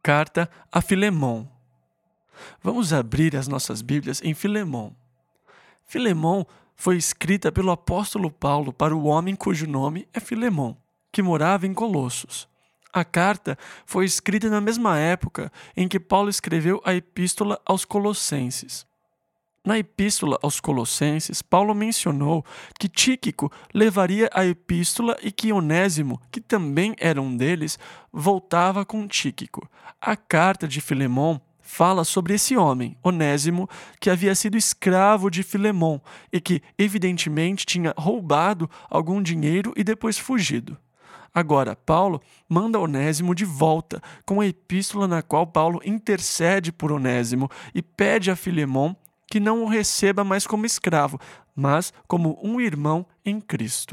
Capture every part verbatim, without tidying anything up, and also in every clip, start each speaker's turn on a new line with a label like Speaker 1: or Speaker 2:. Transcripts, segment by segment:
Speaker 1: Carta a Filemon. Vamos abrir as nossas Bíblias em Filemon. Filemon foi escrita pelo apóstolo Paulo para o homem cujo nome é Filemon, que morava em Colossos. A carta foi escrita na mesma época em que Paulo escreveu a Epístola aos Colossenses. Na Epístola aos Colossenses, Paulo mencionou que Tíquico levaria a epístola e que Onésimo, que também era um deles, voltava com Tíquico. A carta de Filemon fala sobre esse homem, Onésimo, que havia sido escravo de Filemon e que, evidentemente, tinha roubado algum dinheiro e depois fugido. Agora, Paulo manda Onésimo de volta com a epístola na qual Paulo intercede por Onésimo e pede a Filemon que não o receba mais como escravo, mas como um irmão em Cristo.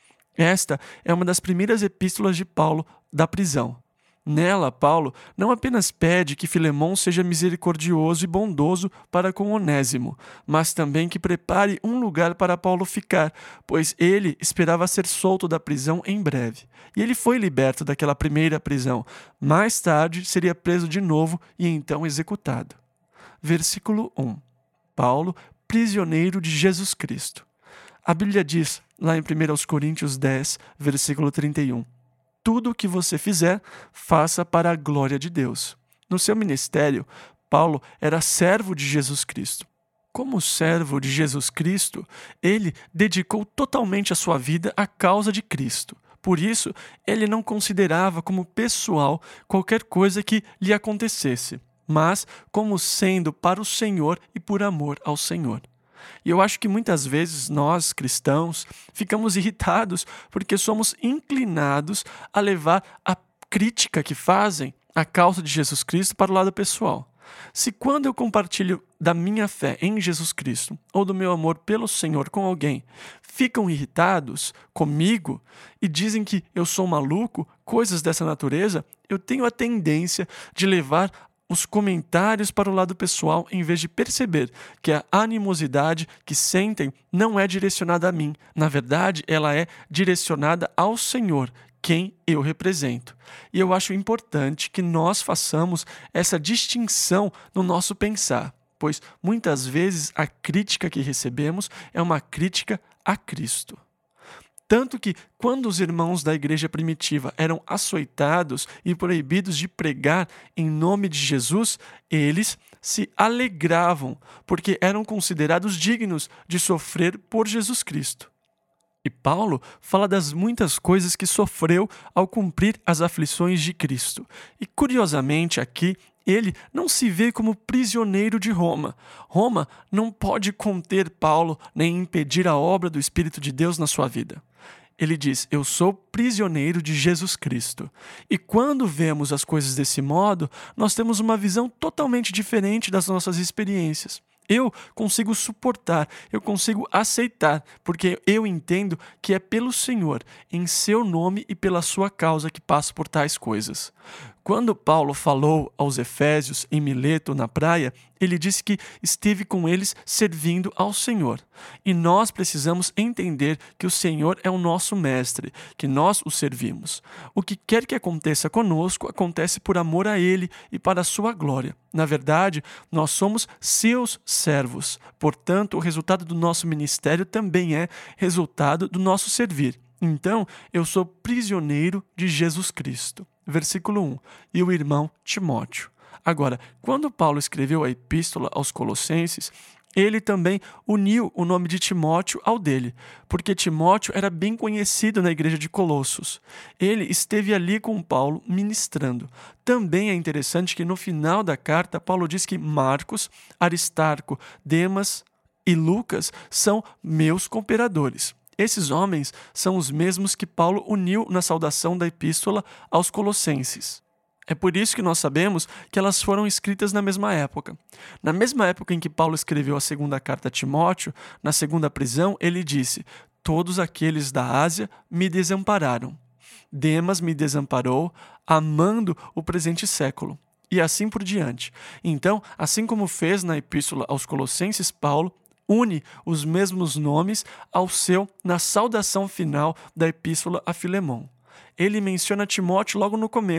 Speaker 1: Esta é uma das primeiras epístolas de Paulo da prisão. Nela, Paulo não apenas pede que Filemon seja misericordioso e bondoso para com Onésimo, mas também que prepare um lugar para Paulo ficar, pois ele esperava ser solto da prisão em breve. E ele foi liberto daquela primeira prisão. Mais tarde, seria preso de novo e então executado. Versículo um. Paulo, prisioneiro de Jesus Cristo. A Bíblia diz, lá em primeira Coríntios dez, versículo trinta e um, tudo o que você fizer, faça para a glória de Deus. No seu ministério, Paulo era servo de Jesus Cristo. Como servo de Jesus Cristo, ele dedicou totalmente a sua vida à causa de Cristo. Por isso, ele não considerava como pessoal qualquer coisa que lhe acontecesse, mas como sendo para o Senhor e por amor ao Senhor. E eu acho que muitas vezes nós, cristãos, ficamos irritados porque somos inclinados a levar a crítica que fazem à causa de Jesus Cristo para o lado pessoal. Se quando eu compartilho da minha fé em Jesus Cristo ou do meu amor pelo Senhor com alguém, ficam irritados comigo e dizem que eu sou maluco, coisas dessa natureza, eu tenho a tendência de levar os comentários para o lado pessoal em vez de perceber que a animosidade que sentem não é direcionada a mim. Na verdade, ela é direcionada ao Senhor, quem eu represento. E eu acho importante que nós façamos essa distinção no nosso pensar, pois muitas vezes a crítica que recebemos é uma crítica a Cristo. Tanto que, quando os irmãos da igreja primitiva eram açoitados e proibidos de pregar em nome de Jesus, eles se alegravam, porque eram considerados dignos de sofrer por Jesus Cristo. E Paulo fala das muitas coisas que sofreu ao cumprir as aflições de Cristo. E, curiosamente, aqui, ele não se vê como prisioneiro de Roma. Roma não pode conter Paulo nem impedir a obra do Espírito de Deus na sua vida. Ele diz, eu sou prisioneiro de Jesus Cristo. E quando vemos as coisas desse modo, nós temos uma visão totalmente diferente das nossas experiências. Eu consigo suportar, eu consigo aceitar, porque eu entendo que é pelo Senhor, em seu nome e pela sua causa que passo por tais coisas. Quando Paulo falou aos Efésios em Mileto, na praia, ele disse que esteve com eles servindo ao Senhor. E nós precisamos entender que o Senhor é o nosso mestre, que nós o servimos. O que quer que aconteça conosco, acontece por amor a Ele e para a sua glória. Na verdade, nós somos seus servos. Portanto, o resultado do nosso ministério também é resultado do nosso servir. Então, eu sou prisioneiro de Jesus Cristo. Versículo um. E o irmão Timóteo. Agora, quando Paulo escreveu a epístola aos Colossenses, ele também uniu o nome de Timóteo ao dele, porque Timóteo era bem conhecido na igreja de Colossos. Ele esteve ali com Paulo ministrando. Também é interessante que no final da carta, Paulo diz que Marcos, Aristarco, Demas e Lucas são meus cooperadores. Esses homens são os mesmos que Paulo uniu na saudação da epístola aos Colossenses. É por isso que nós sabemos que elas foram escritas na mesma época. Na mesma época em que Paulo escreveu a segunda carta a Timóteo, na segunda prisão, ele disse, todos aqueles da Ásia me desampararam. Demas me desamparou, amando o presente século. E assim por diante. Então, assim como fez na epístola aos Colossenses, Paulo une os mesmos nomes ao seu na saudação final da epístola a Filemon. Ele menciona Timóteo logo no começo,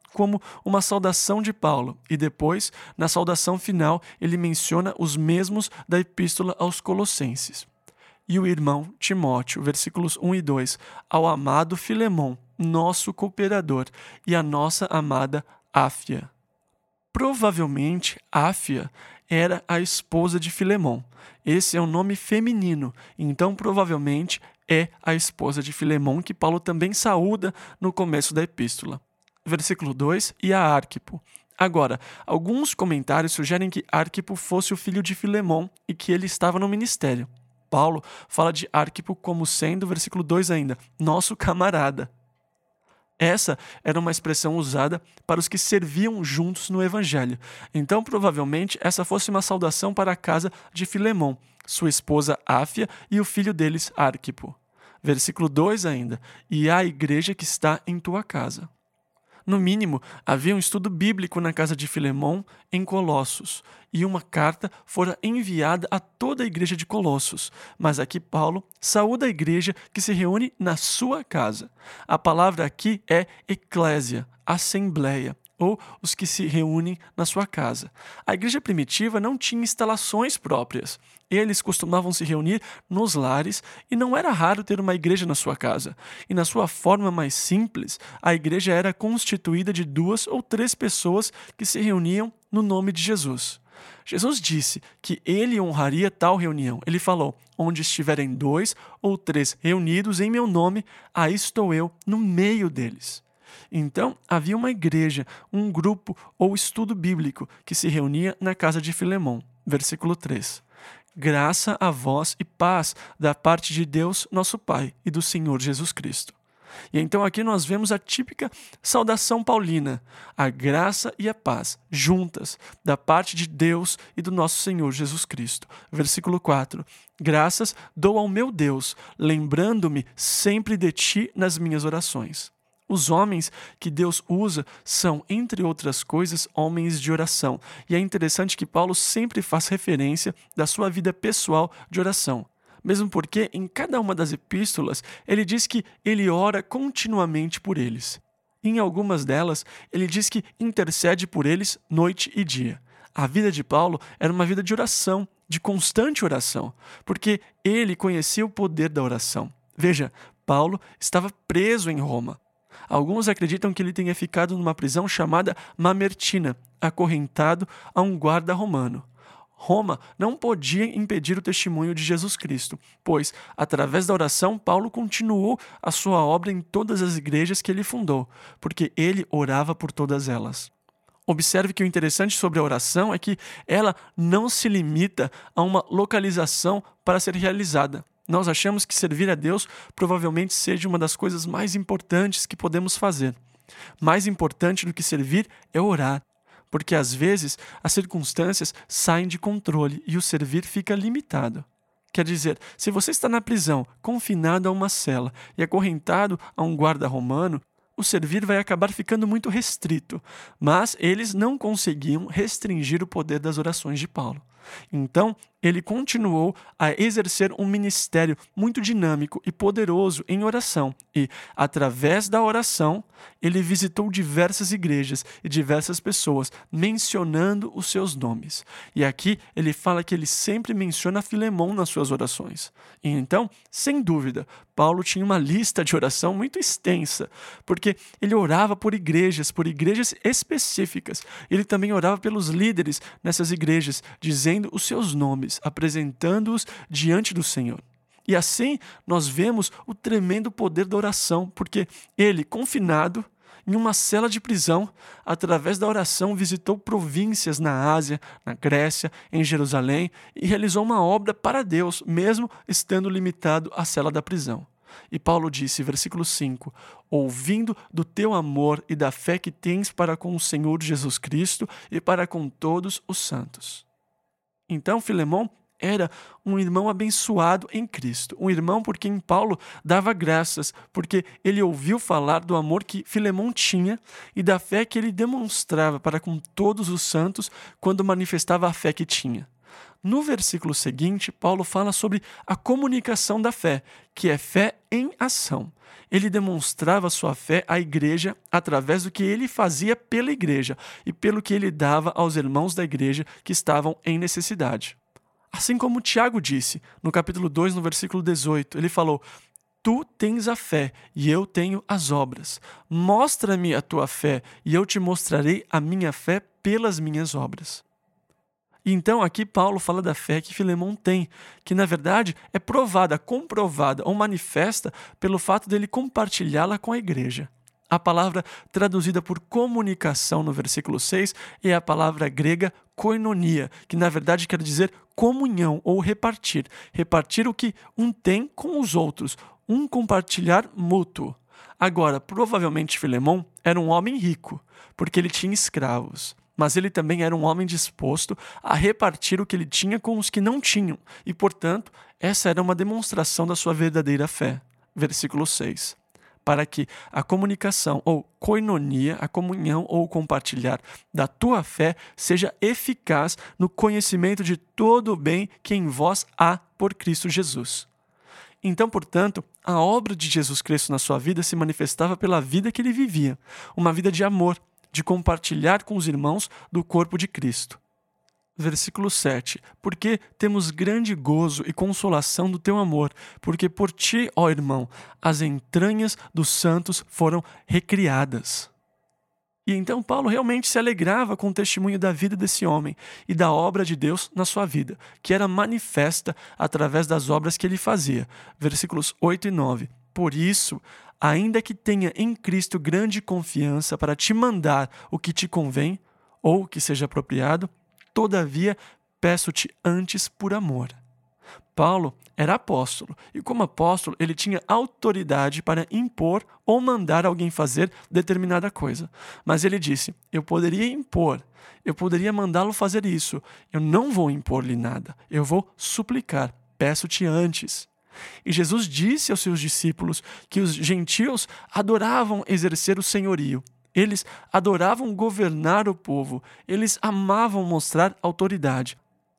Speaker 1: como uma saudação de Paulo, e depois, na saudação final, ele menciona os mesmos da epístola aos Colossenses. E o irmão Timóteo, versículos um e dois, ao amado Filemon, nosso cooperador, e a nossa amada Áfia. Provavelmente, Áfia era a esposa de Filemon. Esse é um nome feminino, então provavelmente é a esposa de Filemon que Paulo também saúda no começo da epístola. Versículo dois, e a Arquipo. Agora, alguns comentários sugerem que Arquipo fosse o filho de Filemon e que ele estava no ministério. Paulo fala de Arquipo como sendo, versículo dois ainda, nosso camarada. Essa era uma expressão usada para os que serviam juntos no evangelho. Então, provavelmente, essa fosse uma saudação para a casa de Filemon, sua esposa Áfia e o filho deles, Arquipo. Versículo dois ainda, e a igreja que está em tua casa. No mínimo, havia um estudo bíblico na casa de Filemon, em Colossos, e uma carta fora enviada a toda a igreja de Colossos. Mas aqui Paulo saúda a igreja que se reúne na sua casa. A palavra aqui é eclésia, assembleia, ou os que se reúnem na sua casa. A igreja primitiva não tinha instalações próprias. Eles costumavam se reunir nos lares e não era raro ter uma igreja na sua casa. E na sua forma mais simples, a igreja era constituída de duas ou três pessoas que se reuniam no nome de Jesus. Jesus disse que ele honraria tal reunião. Ele falou, onde estiverem dois ou três reunidos em meu nome, aí estou eu no meio deles. Então, havia uma igreja, um grupo ou estudo bíblico que se reunia na casa de Filemon. Versículo três. Graça a vós e paz da parte de Deus, nosso Pai, e do Senhor Jesus Cristo. E então aqui nós vemos a típica saudação paulina, a graça e a paz, juntas, da parte de Deus e do nosso Senhor Jesus Cristo. Versículo quatro. Graças dou ao meu Deus, lembrando-me sempre de ti nas minhas orações. Os homens que Deus usa são, entre outras coisas, homens de oração. E é interessante que Paulo sempre faz referência da sua vida pessoal de oração. Mesmo porque, em cada uma das epístolas, ele diz que ele ora continuamente por eles. E em algumas delas, ele diz que intercede por eles noite e dia. A vida de Paulo era uma vida de oração, de constante oração, porque ele conhecia o poder da oração. Veja, Paulo estava preso em Roma. Alguns acreditam que ele tenha ficado numa prisão chamada Mamertina, acorrentado a um guarda romano. Roma não podia impedir o testemunho de Jesus Cristo, pois, através da oração, Paulo continuou a sua obra em todas as igrejas que ele fundou, porque ele orava por todas elas. Observe que o interessante sobre a oração é que ela não se limita a uma localização para ser realizada. Nós achamos que servir a Deus provavelmente seja uma das coisas mais importantes que podemos fazer. Mais importante do que servir é orar, porque às vezes as circunstâncias saem de controle e o servir fica limitado. Quer dizer, se você está na prisão, confinado a uma cela e acorrentado a um guarda romano, o servir vai acabar ficando muito restrito, mas eles não conseguiam restringir o poder das orações de Paulo. Então, ele continuou a exercer um ministério muito dinâmico e poderoso em oração e, através da oração, ele visitou diversas igrejas e diversas pessoas, mencionando os seus nomes. E aqui ele fala que ele sempre menciona Filemon nas suas orações. E então, sem dúvida, Paulo tinha uma lista de oração muito extensa, porque ele orava por igrejas, por igrejas específicas. Ele também orava pelos líderes nessas igrejas, dizendo os seus nomes, apresentando-os diante do Senhor. E assim nós vemos o tremendo poder da oração, porque ele, confinado em uma cela de prisão, através da oração visitou províncias na Ásia, na Grécia, em Jerusalém e realizou uma obra para Deus, mesmo estando limitado à cela da prisão. E Paulo disse, versículo cinco, ouvindo do teu amor e da fé que tens para com o Senhor Jesus Cristo e para com todos os santos. Então, Filemon era um irmão abençoado em Cristo, um irmão por quem Paulo dava graças, porque ele ouviu falar do amor que Filemon tinha e da fé que ele demonstrava para com todos os santos quando manifestava a fé que tinha. No versículo seguinte, Paulo fala sobre a comunicação da fé, que é fé em ação. Ele demonstrava sua fé à igreja através do que ele fazia pela igreja e pelo que ele dava aos irmãos da igreja que estavam em necessidade. Assim como Tiago disse, no capítulo dois, no versículo dezoito, ele falou: Tu tens a fé e eu tenho as obras. Mostra-me a tua fé e eu te mostrarei a minha fé pelas minhas obras. Então aqui Paulo fala da fé que Filemão tem, que na verdade é provada, comprovada ou manifesta pelo fato dele compartilhá-la com a igreja. A palavra traduzida por comunicação no versículo seis é a palavra grega koinonia, que na verdade quer dizer comunhão ou repartir. Repartir o que um tem com os outros, um compartilhar mútuo. Agora, provavelmente Filemão era um homem rico, porque ele tinha escravos. Mas ele também era um homem disposto a repartir o que ele tinha com os que não tinham, e, portanto, essa era uma demonstração da sua verdadeira fé. Versículo seis. Para que a comunicação, ou koinonia, a comunhão ou compartilhar da tua fé, seja eficaz no conhecimento de todo o bem que em vós há por Cristo Jesus. Então, portanto, a obra de Jesus Cristo na sua vida se manifestava pela vida que ele vivia, uma vida de amor, de compartilhar com os irmãos do corpo de Cristo. Versículo sete. Porque temos grande gozo e consolação do teu amor, porque por ti, ó irmão, as entranhas dos santos foram recriadas. E então Paulo realmente se alegrava com o testemunho da vida desse homem e da obra de Deus na sua vida, que era manifesta através das obras que ele fazia. Versículos oito e nove. Por isso, ainda que tenha em Cristo grande confiança para te mandar o que te convém, ou o que seja apropriado, todavia peço-te antes por amor. Paulo era apóstolo, e como apóstolo ele tinha autoridade para impor ou mandar alguém fazer determinada coisa. Mas ele disse, eu poderia impor, eu poderia mandá-lo fazer isso, eu não vou impor-lhe nada, eu vou suplicar, peço-te antes. E Jesus disse aos seus discípulos que os gentios adoravam exercer o senhorio. Eles adoravam governar o povo. Eles amavam mostrar autoridade.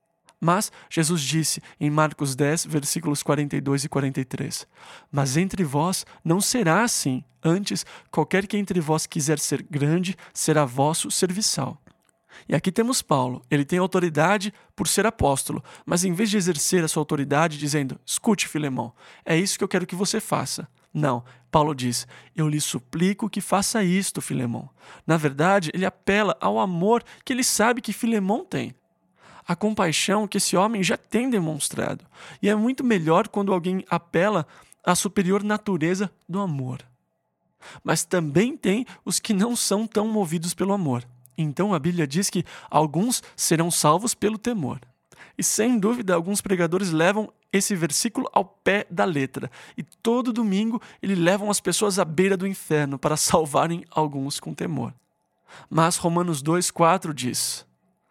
Speaker 1: Mas Jesus disse em Marcos dez, versículos quarenta e dois e quarenta e três, mas entre vós não será assim. Antes, qualquer que entre vós quiser ser grande, será vosso serviçal. E aqui temos Paulo, ele tem autoridade por ser apóstolo, mas em vez de exercer a sua autoridade dizendo, escute Filemão, é isso que eu quero que você faça. Não, Paulo diz, eu lhe suplico que faça isto, Filemão. Na verdade, ele apela ao amor que ele sabe que Filemão tem. A compaixão que esse homem já tem demonstrado. E é muito melhor quando alguém apela à superior natureza do amor. Mas também tem os que não são tão movidos pelo amor. Então a Bíblia diz que alguns serão salvos pelo temor. E sem dúvida, alguns pregadores levam esse versículo ao pé da letra. E todo domingo eles levam as pessoas à beira do inferno para salvarem alguns com temor. Mas Romanos dois, quatro diz,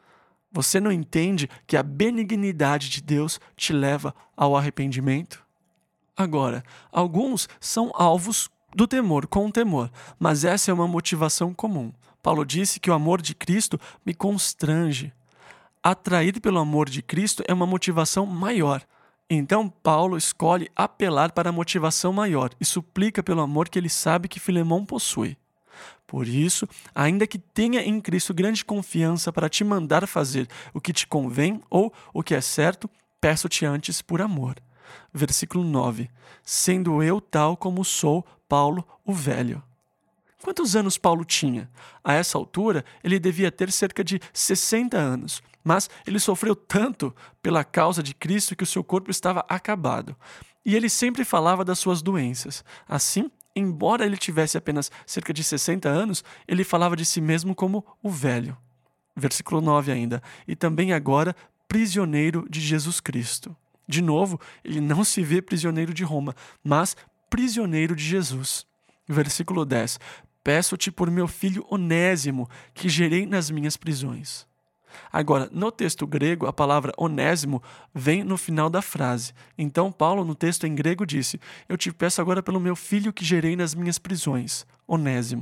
Speaker 1: você não entende que a benignidade de Deus te leva ao arrependimento? Agora, alguns são alvos do temor com temor, mas essa é uma motivação comum. Paulo disse que o amor de Cristo me constrange. Atrair pelo amor de Cristo é uma motivação maior. Então, Paulo escolhe apelar para a motivação maior e suplica pelo amor que ele sabe que Filemão possui. Por isso, ainda que tenha em Cristo grande confiança para te mandar fazer o que te convém ou o que é certo, peço-te antes por amor. Versículo nove. Sendo eu tal como sou, Paulo, o velho. Quantos anos Paulo tinha? A essa altura, ele devia ter cerca de sessenta anos, mas ele sofreu tanto pela causa de Cristo que o seu corpo estava acabado. E ele sempre falava das suas doenças. Assim, embora ele tivesse apenas cerca de sessenta anos, ele falava de si mesmo como o velho. Versículo nove ainda. E também agora, prisioneiro de Jesus Cristo. De novo, ele não se vê prisioneiro de Roma, mas prisioneiro de Jesus. Versículo dez. Peço-te por meu filho Onésimo, que gerei nas minhas prisões. Agora, no texto grego, a palavra onésimo vem no final da frase. Então, Paulo, no texto em grego, disse, eu te peço agora pelo meu filho que gerei nas minhas prisões, Onésimo.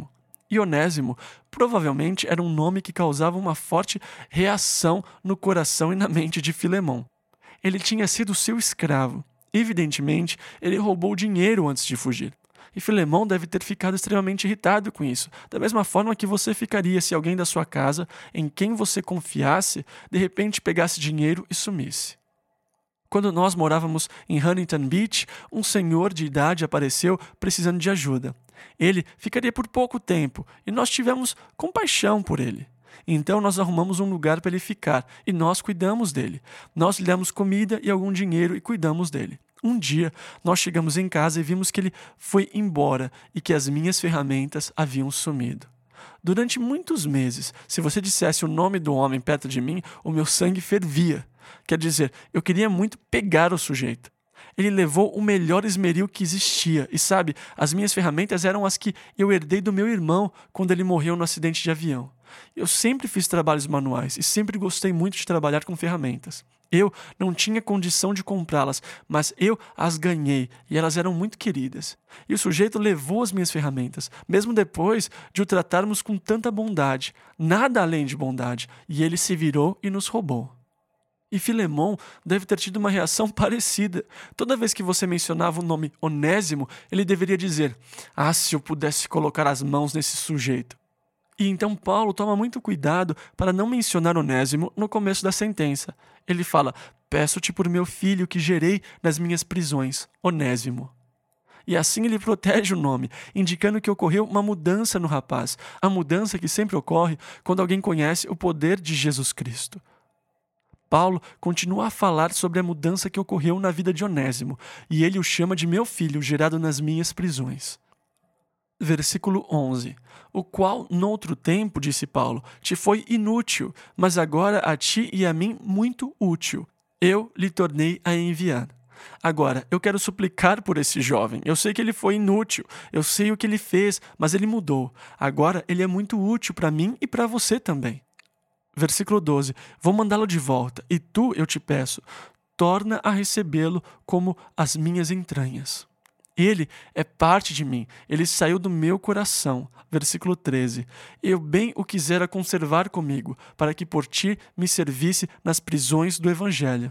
Speaker 1: E Onésimo provavelmente era um nome que causava uma forte reação no coração e na mente de Filemão. Ele tinha sido seu escravo. Evidentemente, ele roubou dinheiro antes de fugir. E Filemão deve ter ficado extremamente irritado com isso, da mesma forma que você ficaria se alguém da sua casa, em quem você confiasse, de repente pegasse dinheiro e sumisse. Quando nós morávamos em Huntington Beach, um senhor de idade apareceu precisando de ajuda. Ele ficaria por pouco tempo e nós tivemos compaixão por ele. Então nós arrumamos um lugar para ele ficar e nós cuidamos dele. Nós lhe demos comida e algum dinheiro e cuidamos dele. Um dia, nós chegamos em casa e vimos que ele foi embora e que as minhas ferramentas haviam sumido. Durante muitos meses, se você dissesse o nome do homem perto de mim, o meu sangue fervia. Quer dizer, eu queria muito pegar o sujeito. Ele levou o melhor esmeril que existia. E sabe, as minhas ferramentas eram as que eu herdei do meu irmão quando ele morreu no acidente de avião. Eu sempre fiz trabalhos manuais e sempre gostei muito de trabalhar com ferramentas. Eu não tinha condição de comprá-las, mas eu as ganhei e elas eram muito queridas. E o sujeito levou as minhas ferramentas, mesmo depois de o tratarmos com tanta bondade, nada além de bondade, e ele se virou e nos roubou. E Filemão deve ter tido uma reação parecida. Toda vez que você mencionava o nome Onésimo, ele deveria dizer: "Ah, se eu pudesse colocar as mãos nesse sujeito." E então Paulo toma muito cuidado para não mencionar Onésimo no começo da sentença. Ele fala: "Peço-te por meu filho que gerei nas minhas prisões, Onésimo." E assim ele protege o nome, indicando que ocorreu uma mudança no rapaz, a mudança que sempre ocorre quando alguém conhece o poder de Jesus Cristo. Paulo continua a falar sobre a mudança que ocorreu na vida de Onésimo, e ele o chama de meu filho, gerado nas minhas prisões. Versículo onze. O qual, noutro tempo, disse Paulo, te foi inútil, mas agora a ti e a mim muito útil. Eu lhe tornei a enviar. Agora, eu quero suplicar por esse jovem. Eu sei que ele foi inútil, eu sei o que ele fez, mas ele mudou. Agora ele é muito útil para mim e para você também. Versículo doze. Vou mandá-lo de volta, e tu, eu te peço, torna a recebê-lo como as minhas entranhas. Ele é parte de mim, ele saiu do meu coração. Versículo treze. Eu bem o quisera conservar comigo, para que por ti me servisse nas prisões do Evangelho.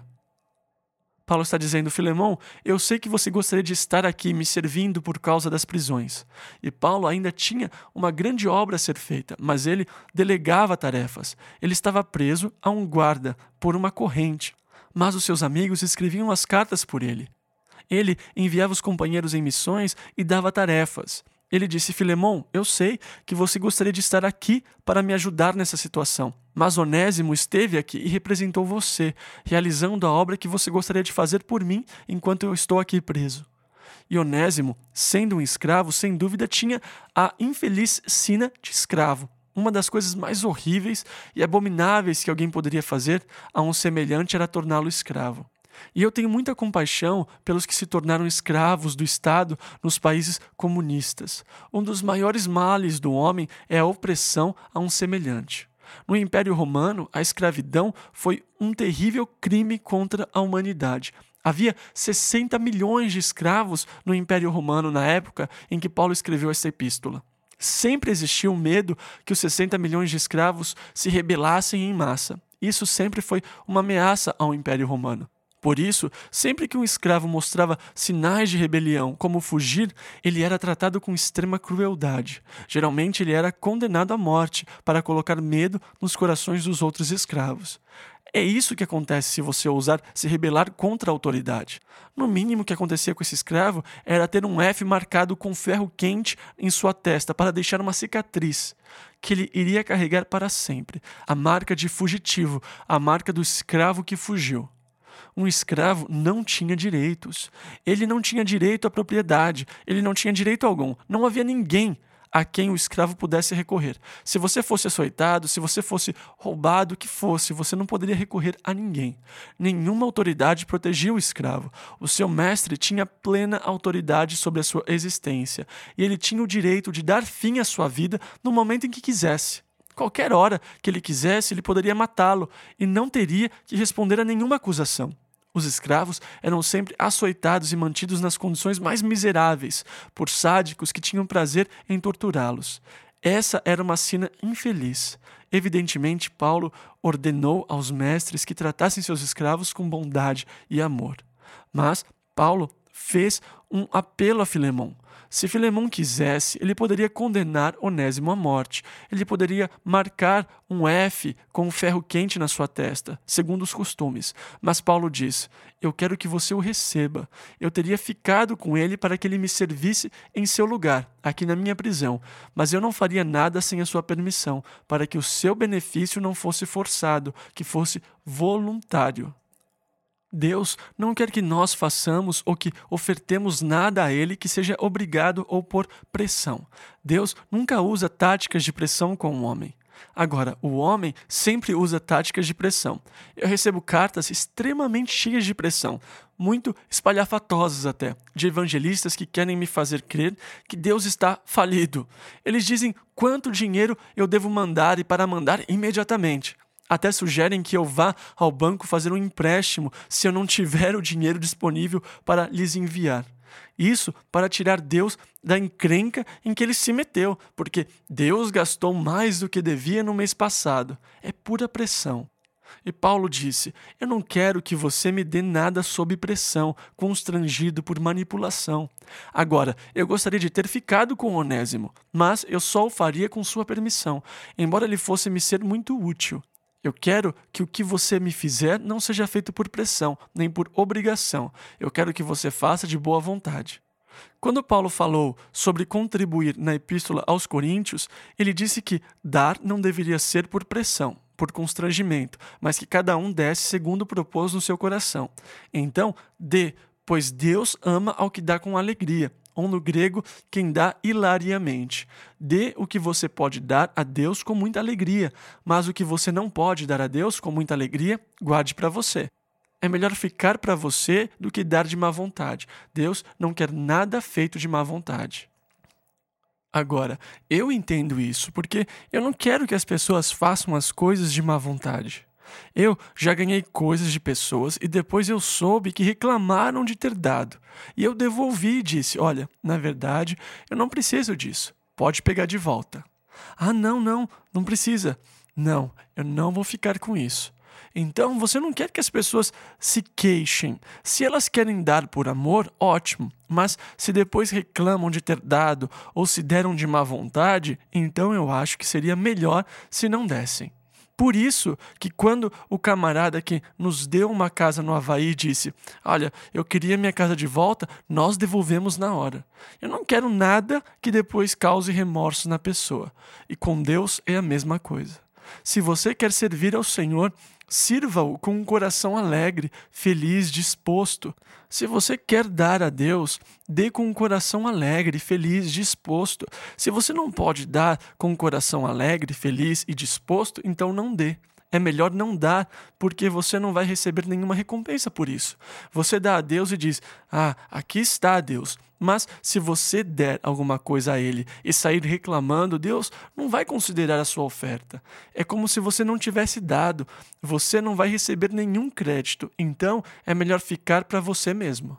Speaker 1: Paulo está dizendo: Filemão, eu sei que você gostaria de estar aqui me servindo por causa das prisões. E Paulo ainda tinha uma grande obra a ser feita, mas ele delegava tarefas. Ele estava preso a um guarda por uma corrente, mas os seus amigos escreviam as cartas por ele. Ele enviava os companheiros em missões e dava tarefas. Ele disse: Filemão, eu sei que você gostaria de estar aqui para me ajudar nessa situação, mas Onésimo esteve aqui e representou você, realizando a obra que você gostaria de fazer por mim enquanto eu estou aqui preso. E Onésimo, sendo um escravo, sem dúvida tinha a infeliz sina de escravo. Uma das coisas mais horríveis e abomináveis que alguém poderia fazer a um semelhante era torná-lo escravo. E eu tenho muita compaixão pelos que se tornaram escravos do Estado nos países comunistas. Um dos maiores males do homem é a opressão a um semelhante. No Império Romano, a escravidão foi um terrível crime contra a humanidade. Havia sessenta milhões de escravos no Império Romano na época em que Paulo escreveu essa epístola. Sempre existiu o medo que os sessenta milhões de escravos se rebelassem em massa. Isso sempre foi uma ameaça ao Império Romano. Por isso, sempre que um escravo mostrava sinais de rebelião, como fugir, ele era tratado com extrema crueldade. Geralmente ele era condenado à morte para colocar medo nos corações dos outros escravos. É isso que acontece se você ousar se rebelar contra a autoridade. No mínimo que acontecia com esse escravo era ter um F marcado com ferro quente em sua testa para deixar uma cicatriz que ele iria carregar para sempre. A marca de fugitivo, a marca do escravo que fugiu. Um escravo não tinha direitos. Ele não tinha direito à propriedade. Ele não tinha direito algum. Não havia ninguém a quem o escravo pudesse recorrer. Se você fosse açoitado, se você fosse roubado, o que fosse, você não poderia recorrer a ninguém. Nenhuma autoridade protegia o escravo. O seu mestre tinha plena autoridade sobre a sua existência. E ele tinha o direito de dar fim à sua vida no momento em que quisesse. Qualquer hora que ele quisesse, ele poderia matá-lo e não teria que responder a nenhuma acusação. Os escravos eram sempre açoitados e mantidos nas condições mais miseráveis por sádicos que tinham prazer em torturá-los. Essa era uma cena infeliz. Evidentemente, Paulo ordenou aos mestres que tratassem seus escravos com bondade e amor. Mas Paulo fez um apelo a Filemon. Se Filemon quisesse, ele poderia condenar Onésimo à morte. Ele poderia marcar um F com um ferro quente na sua testa, segundo os costumes. Mas Paulo diz: eu quero que você o receba. Eu teria ficado com ele para que ele me servisse em seu lugar, aqui na minha prisão. Mas eu não faria nada sem a sua permissão, para que o seu benefício não fosse forçado, que fosse voluntário. Deus não quer que nós façamos ou que ofertemos nada a Ele que seja obrigado ou por pressão. Deus nunca usa táticas de pressão com o homem. Agora, o homem sempre usa táticas de pressão. Eu recebo cartas extremamente cheias de pressão, muito espalhafatosas até, de evangelistas que querem me fazer crer que Deus está falido. Eles dizem quanto dinheiro eu devo mandar e para mandar imediatamente. Até sugerem que eu vá ao banco fazer um empréstimo se eu não tiver o dinheiro disponível para lhes enviar. Isso para tirar Deus da encrenca em que ele se meteu, porque Deus gastou mais do que devia no mês passado. É pura pressão. E Paulo disse: eu não quero que você me dê nada sob pressão, constrangido por manipulação. Agora, eu gostaria de ter ficado com Onésimo, mas eu só o faria com sua permissão, embora ele fosse me ser muito útil. Eu quero que o que você me fizer não seja feito por pressão, nem por obrigação. Eu quero que você faça de boa vontade. Quando Paulo falou sobre contribuir na Epístola aos Coríntios, ele disse que dar não deveria ser por pressão, por constrangimento, mas que cada um desse segundo propôs no seu coração. Então, dê, pois Deus ama ao que dá com alegria. Ou no grego, quem dá hilariamente. Dê o que você pode dar a Deus com muita alegria, mas o que você não pode dar a Deus com muita alegria, guarde para você. É melhor ficar para você do que dar de má vontade. Deus não quer nada feito de má vontade. Agora, eu entendo isso porque eu não quero que as pessoas façam as coisas de má vontade. Eu já ganhei coisas de pessoas e depois eu soube que reclamaram de ter dado. E eu devolvi e disse: olha, na verdade, eu não preciso disso. Pode pegar de volta. Ah, não, não, não precisa. Não, eu não vou ficar com isso. Então, você não quer que as pessoas se queixem. Se elas querem dar por amor, ótimo. Mas se depois reclamam de ter dado ou se deram de má vontade, então eu acho que seria melhor se não dessem. Por isso que quando o camarada que nos deu uma casa no Havaí disse: olha, eu queria minha casa de volta, nós devolvemos na hora. Eu não quero nada que depois cause remorso na pessoa. E com Deus é a mesma coisa. Se você quer servir ao Senhor, sirva-o com um coração alegre, feliz, disposto. Se você quer dar a Deus, dê com um coração alegre, feliz, disposto. Se você não pode dar com um coração alegre, feliz e disposto, então não dê. É melhor não dar, porque você não vai receber nenhuma recompensa por isso. Você dá a Deus e diz: ah, aqui está Deus. Mas se você der alguma coisa a Ele e sair reclamando, Deus não vai considerar a sua oferta. É como se você não tivesse dado. Você não vai receber nenhum crédito. Então, é melhor ficar para você mesmo.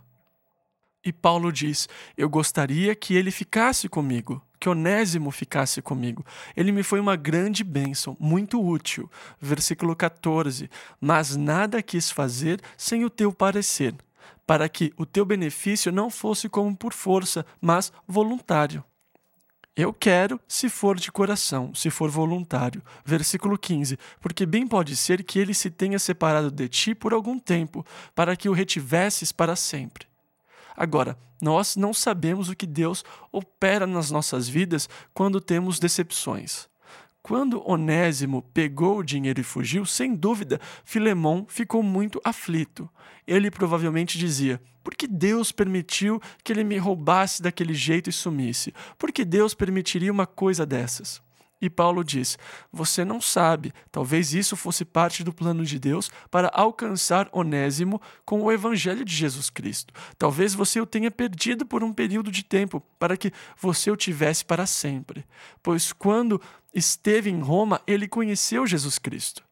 Speaker 1: E Paulo diz: eu gostaria que ele ficasse comigo, que Onésimo ficasse comigo. Ele me foi uma grande bênção, muito útil. Versículo quatorze. Mas nada quis fazer sem o teu parecer, para que o teu benefício não fosse como por força, mas voluntário. Eu quero, se for de coração, se for voluntário. Versículo quinze. Porque bem pode ser que ele se tenha separado de ti por algum tempo, para que o retivesses para sempre. Agora, nós não sabemos o que Deus opera nas nossas vidas quando temos decepções. Quando Onésimo pegou o dinheiro e fugiu, sem dúvida, Filemon ficou muito aflito. Ele provavelmente dizia: por que Deus permitiu que ele me roubasse daquele jeito e sumisse? Por que Deus permitiria uma coisa dessas? E Paulo diz: você não sabe, talvez isso fosse parte do plano de Deus para alcançar Onésimo com o evangelho de Jesus Cristo. Talvez você o tenha perdido por um período de tempo, para que você o tivesse para sempre. Pois quando esteve em Roma, ele conheceu Jesus Cristo.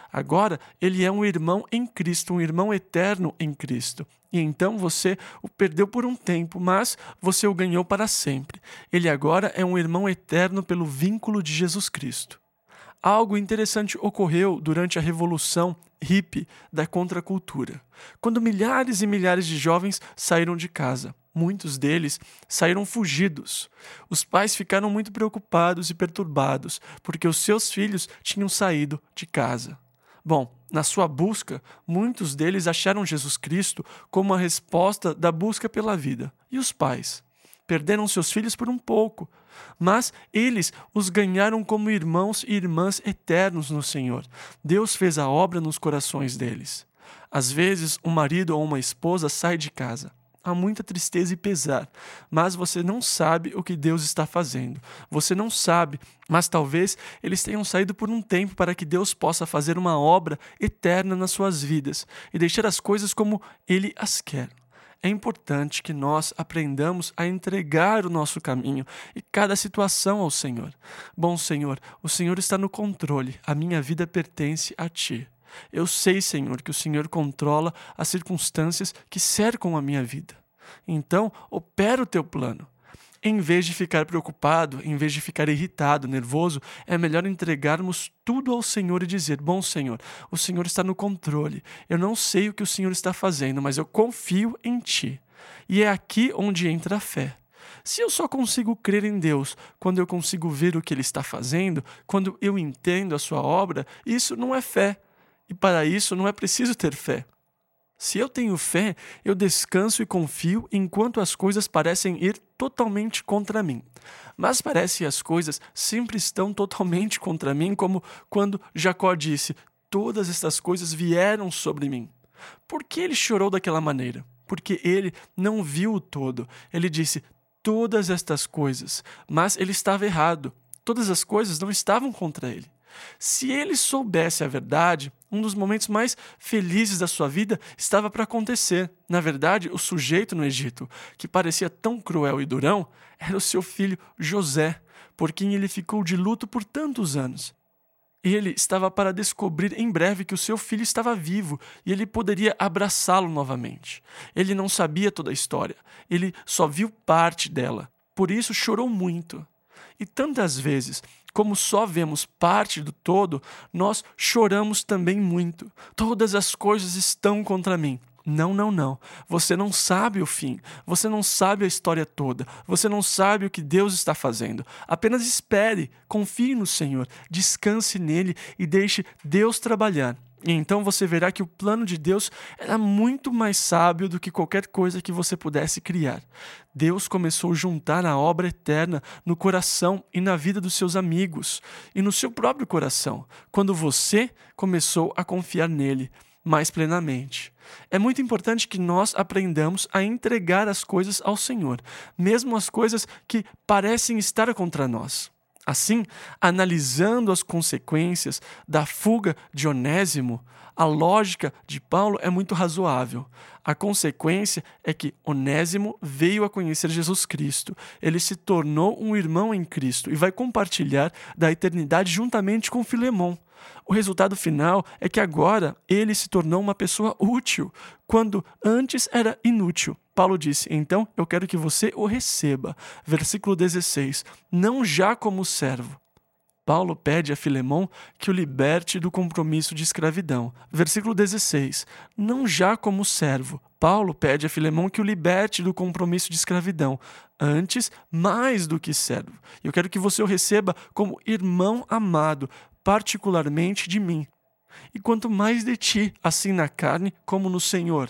Speaker 1: Agora, ele é um irmão em Cristo, um irmão eterno em Cristo. E então você o perdeu por um tempo, mas você o ganhou para sempre. Ele agora é um irmão eterno pelo vínculo de Jesus Cristo. Algo interessante ocorreu durante a revolução hippie da contracultura, quando milhares e milhares de jovens saíram de casa. Muitos deles saíram fugidos. Os pais ficaram muito preocupados e perturbados, porque os seus filhos tinham saído de casa. Bom, na sua busca, muitos deles acharam Jesus Cristo como a resposta da busca pela vida. E os pais? Perderam seus filhos por um pouco, mas eles os ganharam como irmãos e irmãs eternos no Senhor. Deus fez a obra nos corações deles. Às vezes, um marido ou uma esposa sai de casa. Há muita tristeza e pesar, mas você não sabe o que Deus está fazendo. Você não sabe, mas talvez eles tenham saído por um tempo para que Deus possa fazer uma obra eterna nas suas vidas e deixar as coisas como Ele as quer. É importante que nós aprendamos a entregar o nosso caminho e cada situação ao Senhor. Bom Senhor, o Senhor está no controle, a minha vida pertence a Ti. Eu sei, Senhor, que o Senhor controla as circunstâncias que cercam a minha vida. Então, opera o Teu plano. Em vez de ficar preocupado, em vez de ficar irritado, nervoso, é melhor entregarmos tudo ao Senhor e dizer: bom Senhor, o Senhor está no controle. Eu não sei o que o Senhor está fazendo, mas eu confio em Ti. E é aqui onde entra a fé. Se eu só consigo crer em Deus quando eu consigo ver o que Ele está fazendo, quando eu entendo a Sua obra, isso não é fé. E para isso não é preciso ter fé. Se eu tenho fé, eu descanso e confio enquanto as coisas parecem ir totalmente contra mim. Mas parece que as coisas sempre estão totalmente contra mim, como quando Jacó disse: todas estas coisas vieram sobre mim. Por que ele chorou daquela maneira? Porque ele não viu o todo. Ele disse: todas estas coisas. Mas ele estava errado. Todas as coisas não estavam contra ele. Se ele soubesse a verdade, um dos momentos mais felizes da sua vida estava para acontecer. Na verdade, o sujeito no Egito, que parecia tão cruel e durão, era o seu filho José, por quem ele ficou de luto por tantos anos. Ele estava para descobrir em breve que o seu filho estava vivo e ele poderia abraçá-lo novamente. Ele não sabia toda a história, ele só viu parte dela, por isso chorou muito. E tantas vezes, como só vemos parte do todo, nós choramos também muito. Todas as coisas estão contra mim. Não, não, não. Você não sabe o fim. Você não sabe a história toda. Você não sabe o que Deus está fazendo. Apenas espere, confie no Senhor, descanse nele e deixe Deus trabalhar. E então você verá que o plano de Deus era muito mais sábio do que qualquer coisa que você pudesse criar. Deus começou a juntar a obra eterna no coração e na vida dos seus amigos e no seu próprio coração, quando você começou a confiar nele mais plenamente. É muito importante que nós aprendamos a entregar as coisas ao Senhor, mesmo as coisas que parecem estar contra nós. Assim, analisando as consequências da fuga de Onésimo, a lógica de Paulo é muito razoável. A consequência é que Onésimo veio a conhecer Jesus Cristo. Ele se tornou um irmão em Cristo e vai compartilhar da eternidade juntamente com Filemon. O resultado final é que agora ele se tornou uma pessoa útil, quando antes era inútil. Paulo disse: então eu quero que você o receba. Versículo dezesseis, não já como servo. Paulo pede a Filemon que o liberte do compromisso de escravidão. Versículo dezesseis, não já como servo. Paulo pede a Filemon que o liberte do compromisso de escravidão. Antes, mais do que servo. Eu quero que você o receba como irmão amado, particularmente de mim. E quanto mais de ti, assim na carne como no Senhor.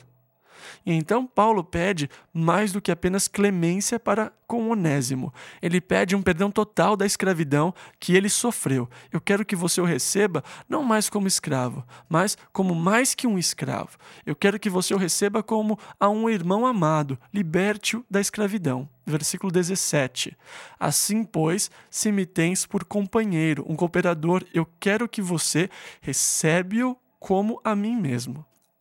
Speaker 1: E então Paulo pede mais do que apenas clemência para com Onésimo. Ele pede um perdão total da escravidão que ele sofreu. Eu quero que você o receba não mais como escravo, mas como mais que um escravo. Eu quero que você o receba como a um irmão amado, liberte-o da escravidão. Versículo dezessete. Assim, pois, se me tens por companheiro, um cooperador, eu quero que você recebe-o como a mim mesmo.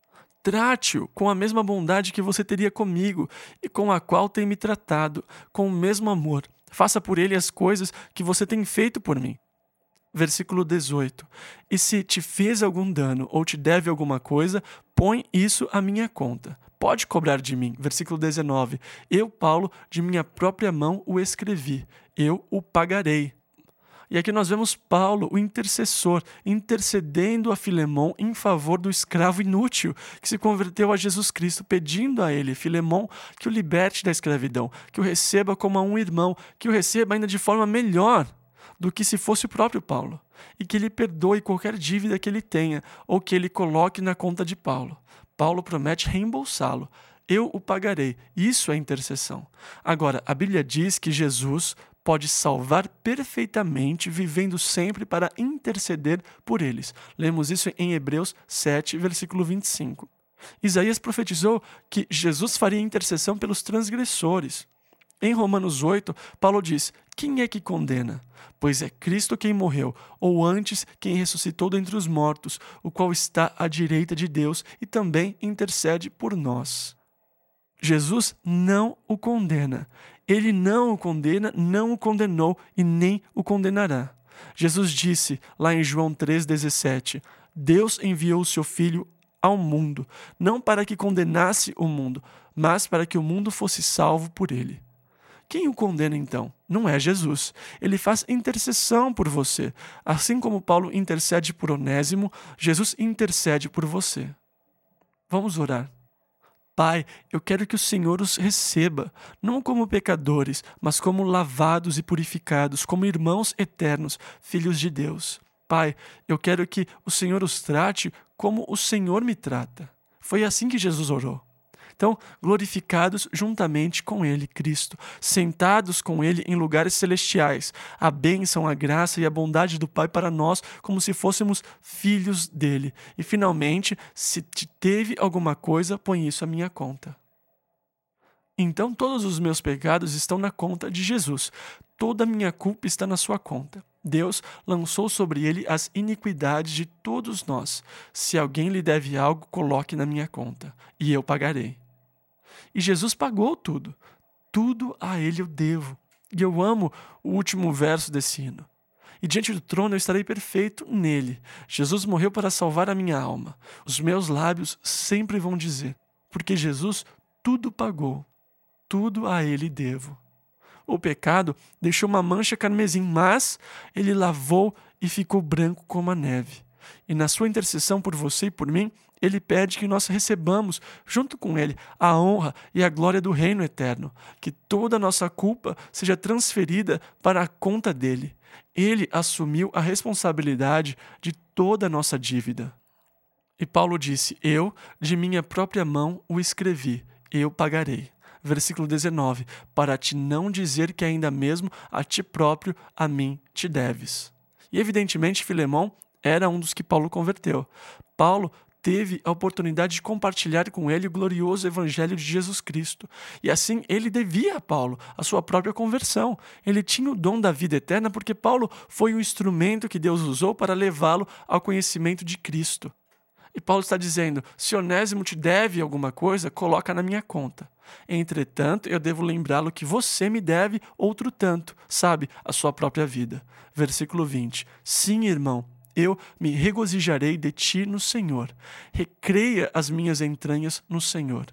Speaker 1: Trate-o com a mesma bondade que você teria comigo e com a qual tem me tratado, com o mesmo amor. Faça por ele as coisas que você tem feito por mim. Versículo dezoito. E se te fez algum dano ou te deve alguma coisa, põe isso à minha conta. Pode cobrar de mim. Versículo dezenove. Eu, Paulo, de minha própria mão o escrevi. Eu o pagarei. E aqui nós vemos Paulo, o intercessor, intercedendo a Filemon em favor do escravo inútil que se converteu a Jesus Cristo, pedindo a ele, Filemon, que o liberte da escravidão, que o receba como a um irmão, que o receba ainda de forma melhor do que se fosse o próprio Paulo, e que ele perdoe qualquer dívida que ele tenha ou que ele coloque na conta de Paulo. Paulo promete reembolsá-lo. Eu o pagarei. Isso é intercessão. Agora, a Bíblia diz que Jesus pode salvar perfeitamente, vivendo sempre para interceder por eles. Lemos isso em Hebreus sete, versículo vinte e cinco. Isaías profetizou que Jesus faria intercessão pelos transgressores. Em Romanos oito, Paulo diz: quem é que condena? Pois é Cristo quem morreu, ou antes quem ressuscitou dentre os mortos, o qual está à direita de Deus e também intercede por nós. Jesus não o condena. Ele não o condena, não o condenou e nem o condenará. Jesus disse lá em João três, dezessete, Deus enviou o seu Filho ao mundo, não para que condenasse o mundo, mas para que o mundo fosse salvo por ele. Quem o condena então? Não é Jesus. Ele faz intercessão por você. Assim como Paulo intercede por Onésimo, Jesus intercede por você. Vamos orar. Pai, eu quero que o Senhor os receba, não como pecadores, mas como lavados e purificados, como irmãos eternos, filhos de Deus. Pai, eu quero que o Senhor os trate como o Senhor me trata. Foi assim que Jesus orou. Então, glorificados juntamente com Ele, Cristo, sentados com Ele em lugares celestiais, a bênção, a graça e a bondade do Pai para nós, como se fôssemos filhos dEle. E, finalmente, se te teve alguma coisa, põe isso à minha conta. Então, todos os meus pecados estão na conta de Jesus. Toda a minha culpa está na sua conta. Deus lançou sobre ele as iniquidades de todos nós. Se alguém lhe deve algo, coloque na minha conta, e eu pagarei. E Jesus pagou tudo. Tudo a ele eu devo. E eu amo o último verso desse hino. E diante do trono eu estarei perfeito nele. Jesus morreu para salvar a minha alma. Os meus lábios sempre vão dizer, porque Jesus tudo pagou. Tudo a ele devo. O pecado deixou uma mancha carmesim, mas ele lavou e ficou branco como a neve. E na sua intercessão por você e por mim, ele pede que nós recebamos, junto com ele, a honra e a glória do reino eterno, que toda a nossa culpa seja transferida para a conta dele. Ele assumiu a responsabilidade de toda a nossa dívida. E Paulo disse, eu, de minha própria mão, o escrevi, eu pagarei. Versículo dezenove, para te não dizer que ainda mesmo a ti próprio, a mim, te deves. E evidentemente Filemon era um dos que Paulo converteu. Paulo teve a oportunidade de compartilhar com ele o glorioso evangelho de Jesus Cristo. E assim ele devia a Paulo a sua própria conversão. Ele tinha o dom da vida eterna porque Paulo foi o instrumento que Deus usou para levá-lo ao conhecimento de Cristo. E Paulo está dizendo, se Onésimo te deve alguma coisa, coloca na minha conta. Entretanto, eu devo lembrá-lo que você me deve outro tanto, sabe, a sua própria vida. Versículo vinte. Sim, irmão, eu me regozijarei de ti no Senhor. Recreia as minhas entranhas no Senhor.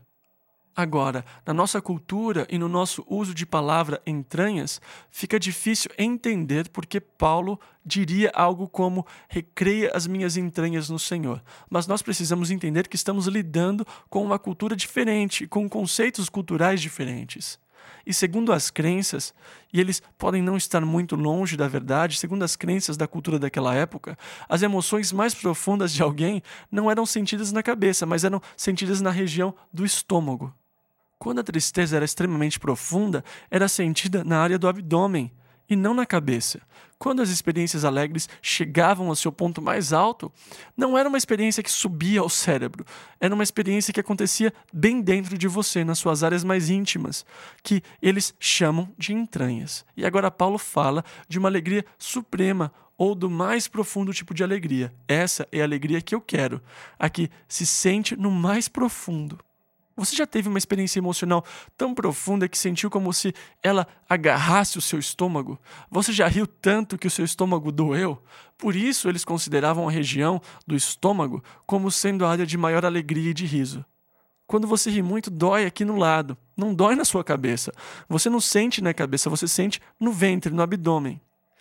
Speaker 1: Agora, na nossa cultura e no nosso uso de palavra entranhas, fica difícil entender porque Paulo diria algo como recreia as minhas entranhas no Senhor. Mas nós precisamos entender que estamos lidando com uma cultura diferente, com conceitos culturais diferentes. E segundo as crenças, e eles podem não estar muito longe da verdade, segundo as crenças da cultura daquela época, as emoções mais profundas de alguém não eram sentidas na cabeça, mas eram sentidas na região do estômago. Quando a tristeza era extremamente profunda, era sentida na área do abdômen e não na cabeça. Quando as experiências alegres chegavam ao seu ponto mais alto, não era uma experiência que subia ao cérebro, era uma experiência que acontecia bem dentro de você, nas suas áreas mais íntimas, que eles chamam de entranhas. E agora Paulo fala de uma alegria suprema, ou do mais profundo tipo de alegria. Essa é a alegria que eu quero, a que se sente no mais profundo. Você já teve uma experiência emocional tão profunda que sentiu como se ela agarrasse o seu estômago? Você já riu tanto que o seu estômago doeu? Por isso eles consideravam a região do estômago como sendo a área de maior alegria e de riso. Quando você ri muito, dói aqui no lado, não dói na sua cabeça. Você não sente na cabeça, você sente no ventre, no abdômen.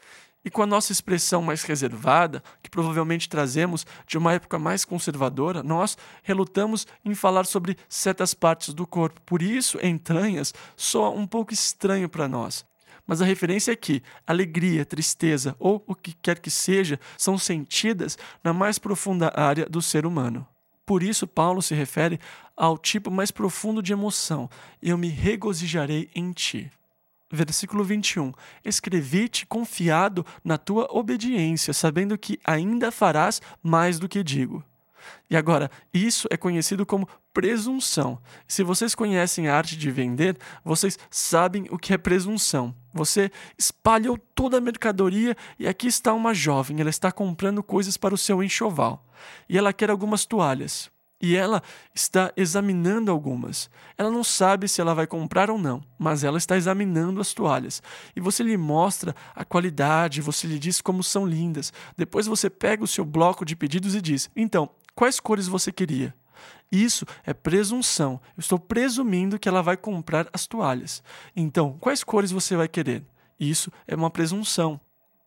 Speaker 1: E com a nossa expressão mais reservada, que provavelmente trazemos de uma época mais conservadora, nós relutamos em falar sobre certas partes do corpo. Por isso, entranhas soa um pouco estranho para nós. Mas a referência é que alegria, tristeza ou o que quer que seja são sentidas na mais profunda área do ser humano. Por isso, Paulo se refere ao tipo mais profundo de emoção: eu me regozijarei em ti. Versículo vinte e um. Escrevi-te confiado na tua obediência, sabendo que ainda farás mais do que digo. E agora, isso é conhecido como presunção. Se vocês conhecem a arte de vender, vocês sabem o que é presunção. Você espalhou toda a mercadoria e aqui está uma jovem, ela está comprando coisas para o seu enxoval. E ela quer algumas toalhas. E ela está examinando algumas. Ela não sabe se ela vai comprar ou não, mas ela está examinando as toalhas. E você lhe mostra a qualidade, você lhe diz como são lindas. Depois você pega o seu bloco de pedidos e diz: então, quais cores você queria? Isso é presunção. Eu estou presumindo que ela vai comprar as toalhas. Então, quais cores você vai querer? Isso é uma presunção.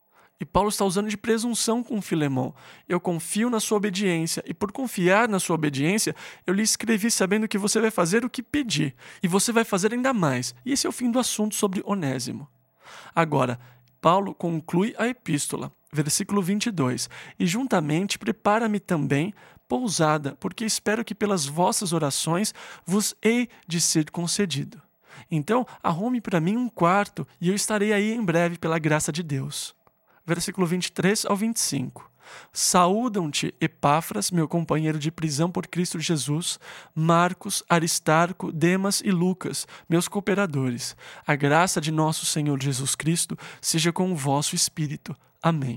Speaker 1: E Paulo está usando de presunção com Filemão. Eu confio na sua obediência, e por confiar na sua obediência, eu lhe escrevi sabendo que você vai fazer o que pedir, e você vai fazer ainda mais. E esse é o fim do assunto sobre Onésimo. Agora, Paulo conclui a epístola, versículo vinte e dois, e juntamente prepara-me também pousada, porque espero que pelas vossas orações vos hei de ser concedido. Então, arrume para mim um quarto, e eu estarei aí em breve pela graça de Deus. Versículo vinte e três ao vinte e cinco. Saúdam-te, Epáfras, meu companheiro de prisão por Cristo Jesus, Marcos, Aristarco, Demas e Lucas, meus cooperadores. A graça de nosso Senhor Jesus Cristo seja com o vosso espírito. Amém.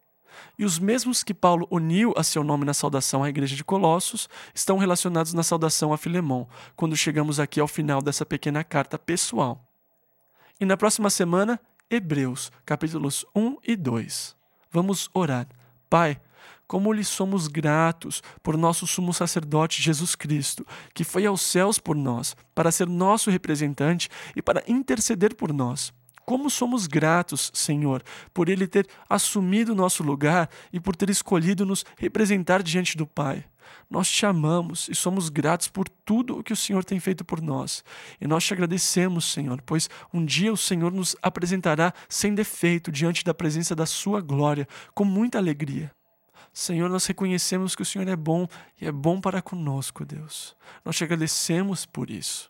Speaker 1: E os mesmos que Paulo uniu a seu nome na saudação à igreja de Colossos estão relacionados na saudação a Filemão, quando chegamos aqui ao final dessa pequena carta pessoal. E na próxima semana, Hebreus, capítulos um e dois. Vamos orar. Pai, como lhe somos gratos por nosso sumo sacerdote Jesus Cristo, que foi aos céus por nós, para ser nosso representante e para interceder por nós. Como somos gratos, Senhor, por ele ter assumido nosso lugar e por ter escolhido nos representar diante do Pai. Nós te amamos e somos gratos por tudo o que o Senhor tem feito por nós. E nós te agradecemos, Senhor, pois um dia o Senhor nos apresentará sem defeito diante da presença da sua glória, com muita alegria. Senhor, nós reconhecemos que o Senhor é bom e é bom para conosco, Deus. Nós te agradecemos por isso.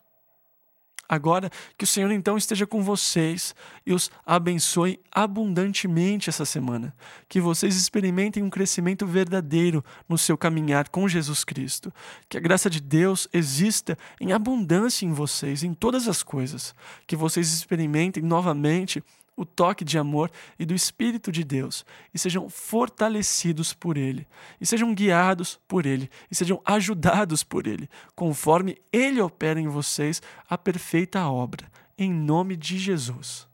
Speaker 1: Agora, que o Senhor então esteja com vocês e os abençoe abundantemente essa semana. Que vocês experimentem um crescimento verdadeiro no seu caminhar com Jesus Cristo. Que a graça de Deus exista em abundância em vocês, em todas as coisas. Que vocês experimentem novamente o toque de amor e do Espírito de Deus, e sejam fortalecidos por Ele, e sejam guiados por Ele, e sejam ajudados por Ele, conforme Ele opera em vocês a perfeita obra, em nome de Jesus.